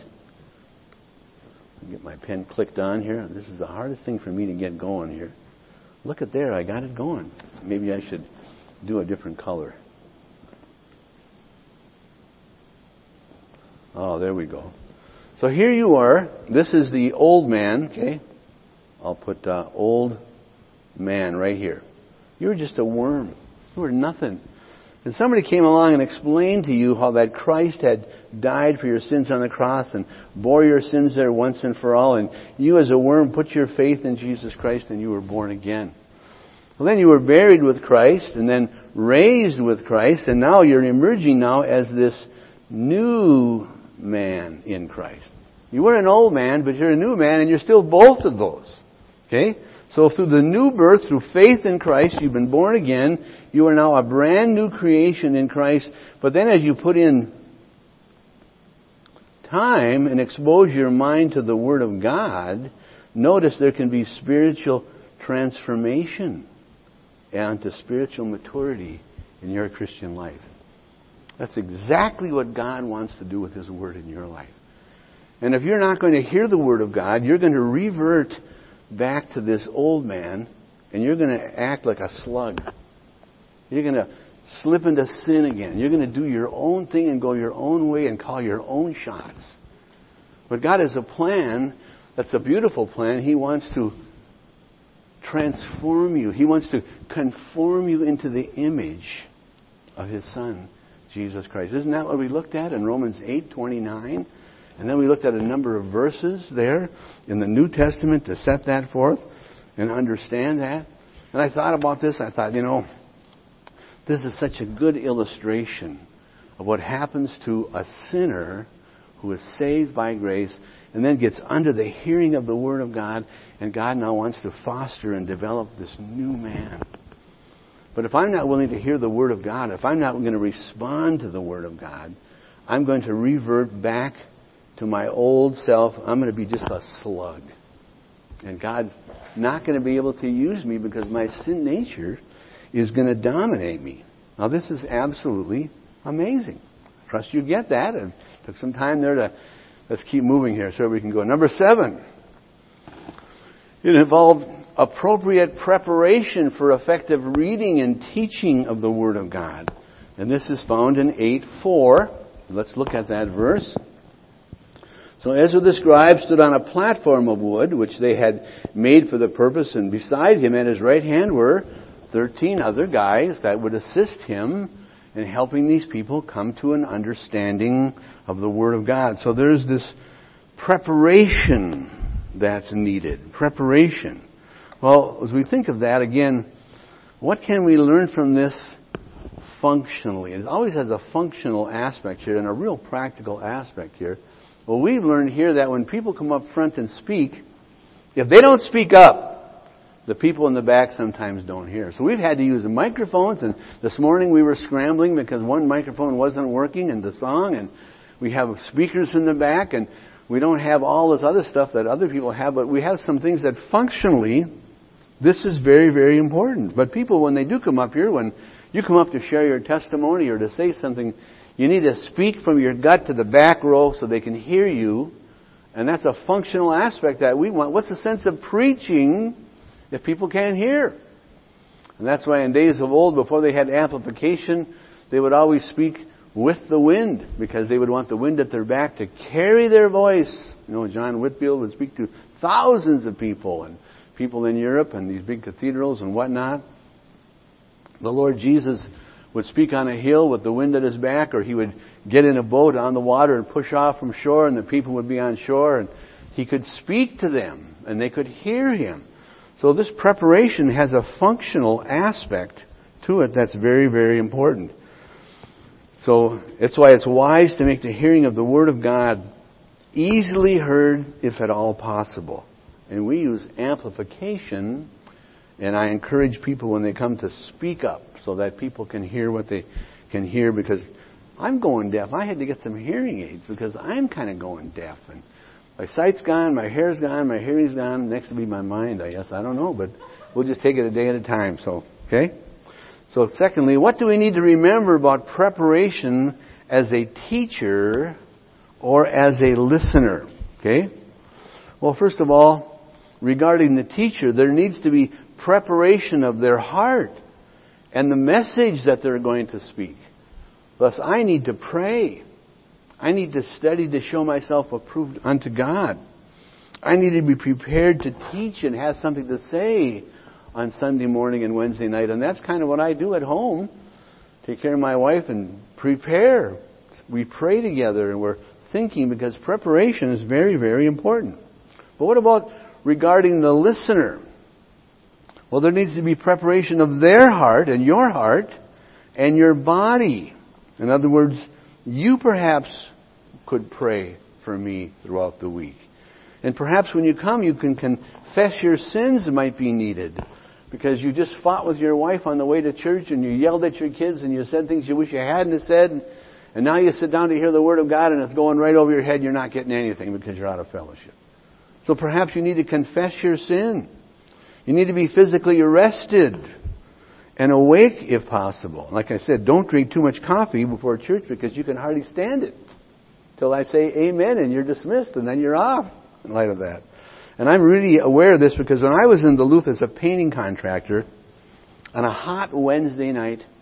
Get my pen clicked on here. This is the hardest thing for me to get going here. Look at there, I got it going. Maybe I should do a different color. Oh, there we go. So here you are. This is the old man, okay? I'll put uh, old man right here. You were just a worm. You were nothing. And somebody came along and explained to you how that Christ had died for your sins on the cross and bore your sins there once and for all. And you as a worm put your faith in Jesus Christ and you were born again. Well, then you were buried with Christ and then raised with Christ. And now you're emerging now as this new man in Christ. You were an old man, but you're a new man and you're still both of those. Okay? So through the new birth, through faith in Christ, you've been born again. You are now a brand new creation in Christ. But then as you put in time and expose your mind to the Word of God, notice there can be spiritual transformation and to spiritual maturity in your Christian life. That's exactly what God wants to do with His Word in your life. And if you're not going to hear the Word of God, you're going to revert back to this old man, and you're going to act like a slug. You're going to slip into sin again. You're going to do your own thing and go your own way and call your own shots. But God has a plan that's a beautiful plan. He wants to transform you. He wants to conform you into the image of His Son, Jesus Christ. Isn't that what we looked at in Romans eight twenty-nine? And then we looked at a number of verses there in the New Testament to set that forth and understand that. And I thought about this. I thought, you know, this is such a good illustration of what happens to a sinner who is saved by grace and then gets under the hearing of the Word of God, and God now wants to foster and develop this new man. But if I'm not willing to hear the Word of God, if I'm not going to respond to the Word of God, I'm going to revert back to my old self. I'm going to be just a slug. And God's not going to be able to use me because my sin nature is going to dominate me. Now, this is absolutely amazing. I trust you get that. It took some time there to... Let's keep moving here so we can go. Number seven. It involved appropriate preparation for effective reading and teaching of the Word of God. And this is found in eight four. Let's look at that verse. So Ezra the scribe stood on a platform of wood, which they had made for the purpose, and beside him at his right hand were thirteen other guys that would assist him in helping these people come to an understanding of the Word of God. So there's this preparation that's needed. Preparation. Well, as we think of that, again, what can we learn from this functionally? It always has a functional aspect here and a real practical aspect here. Well, we've learned here that when people come up front and speak, if they don't speak up, the people in the back sometimes don't hear. So we've had to use the microphones, and this morning we were scrambling because one microphone wasn't working in the song, and we have speakers in the back, and we don't have all this other stuff that other people have, but we have some things that functionally, this is very, very important. But people, when they do come up here, when you come up to share your testimony or to say something, you need to speak from your gut to the back row so they can hear you, and that's a functional aspect that we want. What's the sense of preaching if people can't hear? And that's why in days of old, before they had amplification, they would always speak with the wind, because they would want the wind at their back to carry their voice. You know, John Whitfield would speak to thousands of people, and people in Europe and these big cathedrals and whatnot. The Lord Jesus would speak on a hill with the wind at his back, or he would get in a boat on the water and push off from shore, and the people would be on shore, and he could speak to them, and they could hear him. So this preparation has a functional aspect to it that's very, very important. So that's why it's wise to make the hearing of the Word of God easily heard, if at all possible. And we use amplification, and I encourage people when they come to speak up so that people can hear what they can hear, because I'm going deaf. I had to get some hearing aids because I'm kind of going deaf. And my sight's gone, my hair's gone, my hearing's gone. Next will be my mind, I guess. I don't know, but we'll just take it a day at a time. So, okay? So, secondly, what do we need to remember about preparation as a teacher or as a listener? Okay? Well, first of all, regarding the teacher, there needs to be preparation of their heart and the message that they're going to speak. Thus, I need to pray. I need to study to show myself approved unto God. I need to be prepared to teach and have something to say on Sunday morning and Wednesday night. And that's kind of what I do at home. Take care of my wife and prepare. We pray together and we're thinking, because preparation is very, very important. But what about regarding the listener? Well, there needs to be preparation of their heart and your heart and your body. In other words, you perhaps could pray for me throughout the week. And perhaps when you come, you can confess your sins might be needed. Because you just fought with your wife on the way to church, and you yelled at your kids, and you said things you wish you hadn't have said. And now you sit down to hear the Word of God, and it's going right over your head. You're not getting anything because you're out of fellowship. So perhaps you need to confess your sin. You need to be physically arrested and awake if possible. Like I said, don't drink too much coffee before church because you can hardly stand it till I say amen and you're dismissed, and then you're off in light of that. And I'm really aware of this because when I was in Duluth as a painting contractor, on a hot Wednesday night,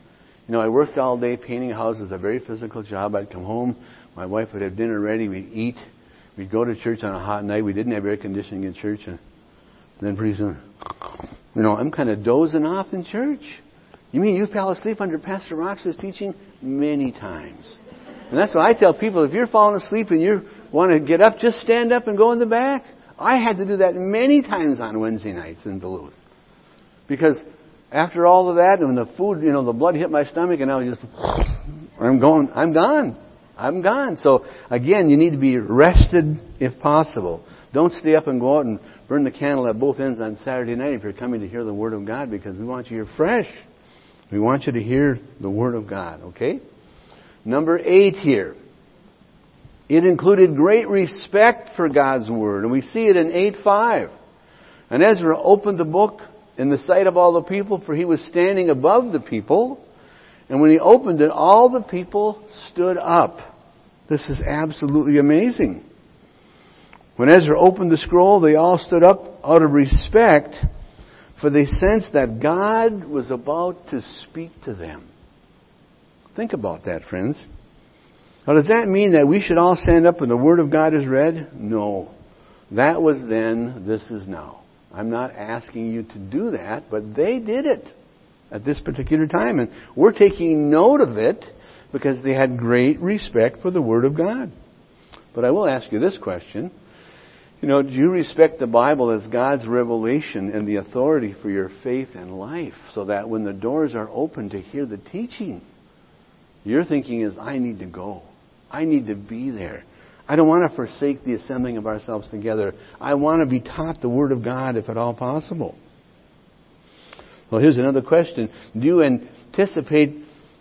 You know, I worked all day painting houses, a very physical job. I'd come home, my wife would have dinner ready, we'd eat, we'd go to church on a hot night. We didn't have air conditioning in church. And then pretty soon, you know, I'm kind of dozing off in church. You mean you fell asleep under Pastor Rox's teaching? Many times. And that's what I tell people. If you're falling asleep and you want to get up, just stand up and go in the back. I had to do that many times on Wednesday nights in Duluth. Because after all of that, and the food, you know, the blood hit my stomach, and I was just, I'm going, I'm gone. I'm gone. So, again, you need to be rested if possible. Don't stay up and go out and burn the candle at both ends on Saturday night if you're coming to hear the Word of God, because we want you here fresh. We want you to hear the Word of God, okay? Number eight here. It included great respect for God's Word. And we see it in eight five. And Ezra opened the book in the sight of all the people, for he was standing above the people. And when he opened it, all the people stood up. This is absolutely amazing. When Ezra opened the scroll, they all stood up out of respect, for they sensed that God was about to speak to them. Think about that, friends. Now, does that mean that we should all stand up when the Word of God is read? No. That was then, this is now. I'm not asking you to do that, but they did it at this particular time. And we're taking note of it because they had great respect for the Word of God. But I will ask you this question. You know, do you respect the Bible as God's revelation and the authority for your faith and life, so that when the doors are open to hear the teaching, your thinking is, I need to go. I need to be there. I don't want to forsake the assembling of ourselves together. I want to be taught the Word of God if at all possible. Well, here's another question. Do you anticipate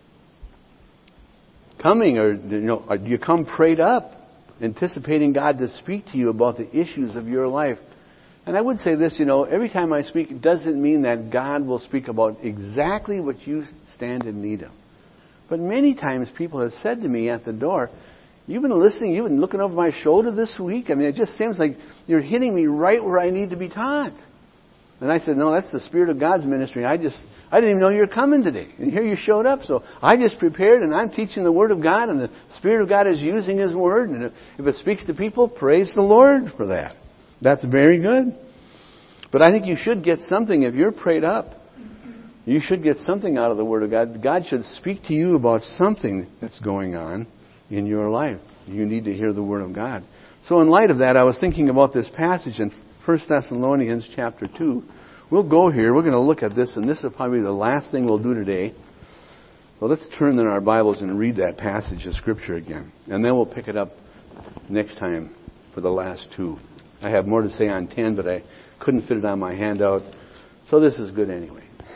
coming, or you know, or do you come prayed up, anticipating God to speak to you about the issues of your life? And I would say this, you know, every time I speak, it doesn't mean that God will speak about exactly what you stand in need of. But many times people have said to me at the door, you've been listening, you've been looking over my shoulder this week. I mean, it just seems like you're hitting me right where I need to be taught. And I said, no, that's the Spirit of God's ministry. I just, I didn't even know you were coming today. And here you showed up. So I just prepared, and I'm teaching the Word of God, and the Spirit of God is using His Word. And if, if it speaks to people, praise the Lord for that. That's very good. But I think you should get something if you're prayed up. You should get something out of the Word of God. God should speak to you about something that's going on in your life. You need to hear the Word of God. So in light of that, I was thinking about this passage in First Thessalonians chapter two. We'll go here. We're going to look at this, and this is probably the last thing we'll do today. So let's turn in our Bibles and read that passage of Scripture again. And then we'll pick it up next time for the last two. I have more to say on ten, but I couldn't fit it on my handout. So this is good anyway.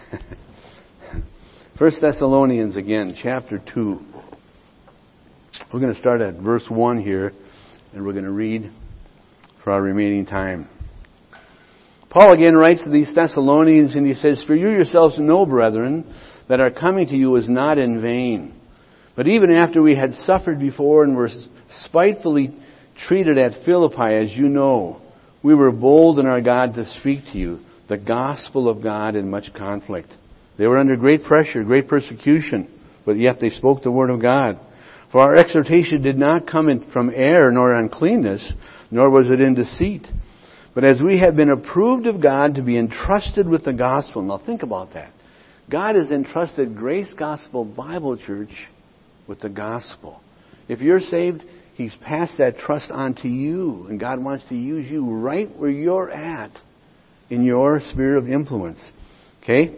First Thessalonians again, chapter two. We're going to start at verse one here, and we're going to read for our remaining time. Paul again writes to these Thessalonians, and he says, For you yourselves know, brethren, that our coming to you was not in vain. But even after we had suffered before and were spitefully treated at Philippi, as you know, we were bold in our God to speak to you the gospel of God in much conflict. They were under great pressure, great persecution, but yet they spoke the word of God. For our exhortation did not come in from error nor uncleanness, nor was it in deceit. But as we have been approved of God to be entrusted with the gospel. Now think about that. God has entrusted Grace Gospel Bible Church with the gospel. If you're saved, He's passed that trust on to you, and God wants to use you right where you're at in your sphere of influence. Okay?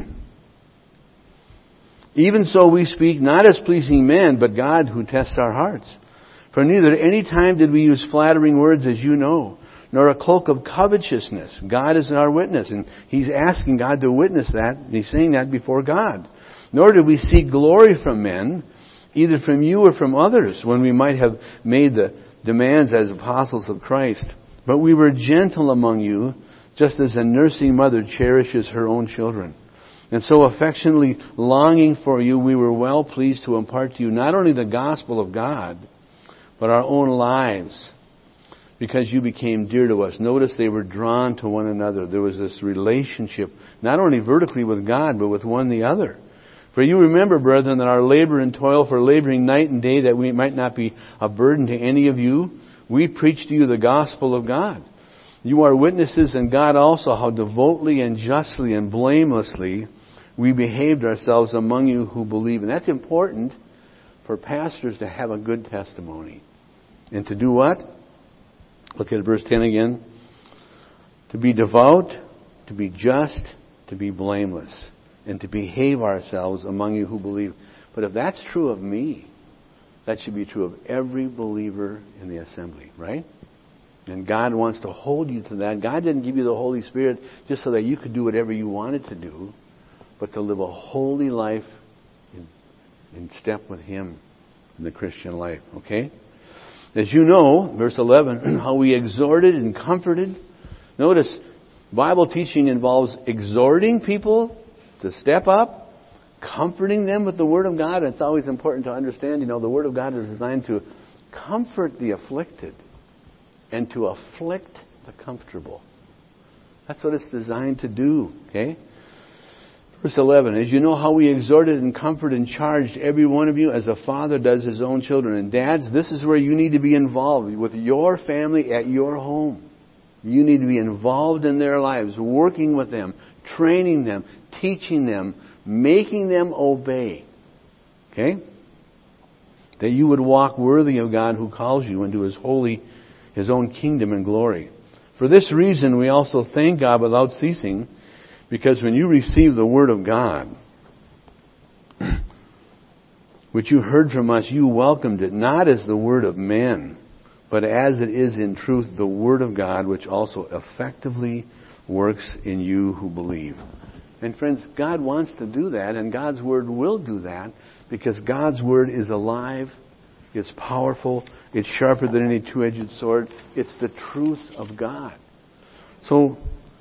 Even so we speak not as pleasing men, but God who tests our hearts. For neither at any time did we use flattering words, as you know, nor a cloak of covetousness. God is our witness, and He's asking God to witness that, and He's saying that before God. Nor did we seek glory from men, either from you or from others, when we might have made the demands as apostles of Christ. But we were gentle among you, just as a nursing mother cherishes her own children. And so affectionately longing for you, we were well pleased to impart to you not only the gospel of God, but our own lives, because you became dear to us. Notice they were drawn to one another. There was this relationship, not only vertically with God, but with one the other. For you remember, brethren, that our labor and toil for laboring night and day, that we might not be a burden to any of you, we preach to you the gospel of God. You are witnesses, and God also, how devoutly and justly and blamelessly we behaved ourselves among you who believe. And that's important for pastors to have a good testimony. And to do what? Look at verse ten again. To be devout, to be just, to be blameless, and to behave ourselves among you who believe. But if that's true of me, that should be true of every believer in the assembly, right? And God wants to hold you to that. God didn't give you the Holy Spirit just so that you could do whatever you wanted to do, but to live a holy life in, in step with Him in the Christian life, okay? As you know, verse eleven, how we exhorted and comforted. Notice, Bible teaching involves exhorting people to step up, comforting them with the Word of God. It's always important to understand, you know, the Word of God is designed to comfort the afflicted and to afflict the comfortable. That's what it's designed to do, okay? Verse eleven, as you know how we exhorted and comforted and charged every one of you as a father does his own children. And dads, this is where you need to be involved with your family at your home. You need to be involved in their lives, working with them, training them, teaching them, making them obey. Okay? That you would walk worthy of God who calls you into His holy, His own kingdom and glory. For this reason we also thank God without ceasing, because when you received the Word of God, which you heard from us, you welcomed it, not as the word of men, but as it is in truth the Word of God, which also effectively works in you who believe. And friends, God wants to do that, and God's Word will do that, because God's Word is alive, it's powerful, it's sharper than any two-edged sword. It's the truth of God. So,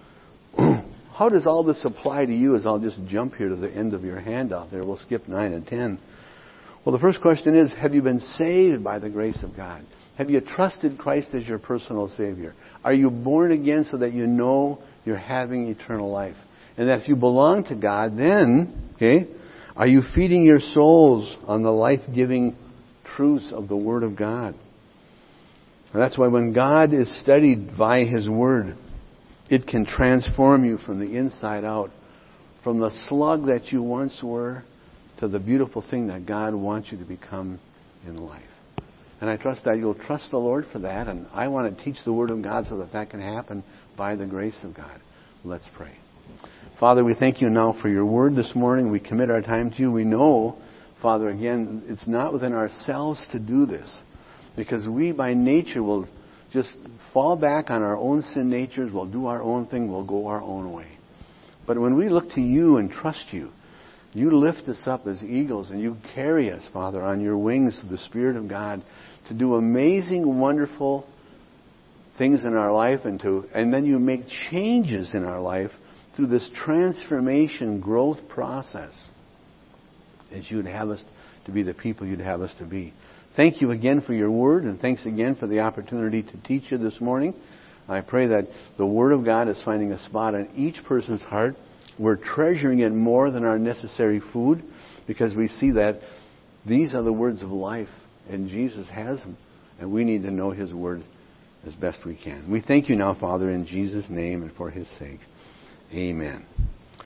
how does all this apply to you? As I'll just jump here to the end of your handout there. We'll skip nine and ten. Well, the first question is, have you been saved by the grace of God? Have you trusted Christ as your personal Savior? Are you born again so that you know you're having eternal life? And that if you belong to God, then, okay, are you feeding your souls on the life-giving truths of the Word of God? And that's why when God is studied by His Word, it can transform you from the inside out, from the slug that you once were to the beautiful thing that God wants you to become in life. And I trust that you'll trust the Lord for that, and I want to teach the Word of God so that that can happen by the grace of God. Let's pray. Father, we thank You now for Your Word this morning. We commit our time to You. We know, Father, again, it's not within ourselves to do this, because we by nature will just fall back on our own sin natures, we'll do our own thing, we'll go our own way. But when we look to You and trust You, You lift us up as eagles, and You carry us, Father, on Your wings through the Spirit of God to do amazing, wonderful things in our life, and to and then You make changes in our life through this transformation growth process as You'd have us to be the people You'd have us to be. Thank You again for Your Word, and thanks again for the opportunity to teach You this morning. I pray that the Word of God is finding a spot in each person's heart. We're treasuring it more than our necessary food, because we see that these are the words of life, and Jesus has them, and we need to know His Word as best we can. We thank You now, Father, in Jesus' name and for His sake. Amen.